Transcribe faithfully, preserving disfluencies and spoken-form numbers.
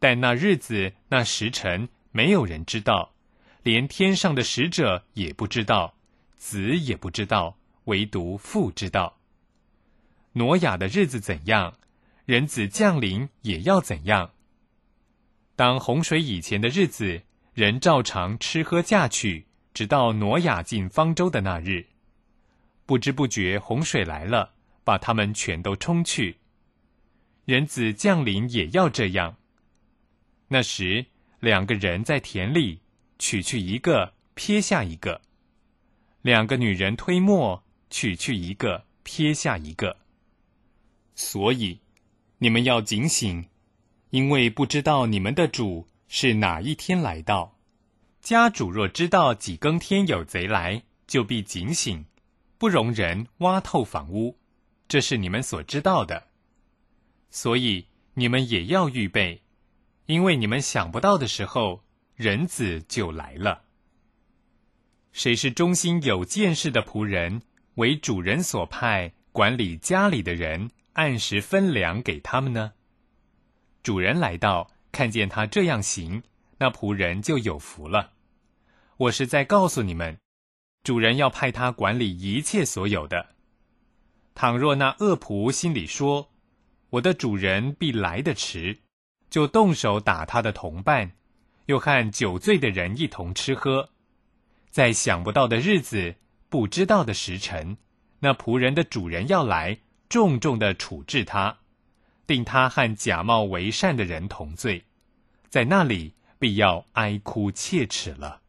但那日子那时辰没有人知道，连天上的使者也不知道，子也不知道，唯独父知道。挪亚的日子怎样，人子降临也要怎样。当洪水以前的日子，人照常吃喝嫁娶，直到挪亚进方舟的那日。不知不觉洪水来了，把他们全都冲去。人子降临也要这样。那时两个人在田里，取去一个，撇下一个；两个女人推磨，取去一个，撇下一个。所以你们要警醒，因为不知道你们的主是哪一天来到。家主若知道几更天有贼来，就必警醒，不容人挖透房屋，这是你们所知道的。所以你们也要预备，因为你们想不到的时候，人子就来了。谁是忠心有见识的仆人，为主人所派，管理家里的人，按时分粮给他们呢？主人来到，看见他这样行，那仆人就有福了。我是在告诉你们，主人要派他管理一切所有的。倘若那恶仆心里说，我的主人必来得迟，就动手打他的同伴，又和酒醉的人一同吃喝，在想不到的日子，不知道的时辰，那仆人的主人要来，重重地处置他，定他和假冒为善的人同罪，在那里必要哀哭切齿了。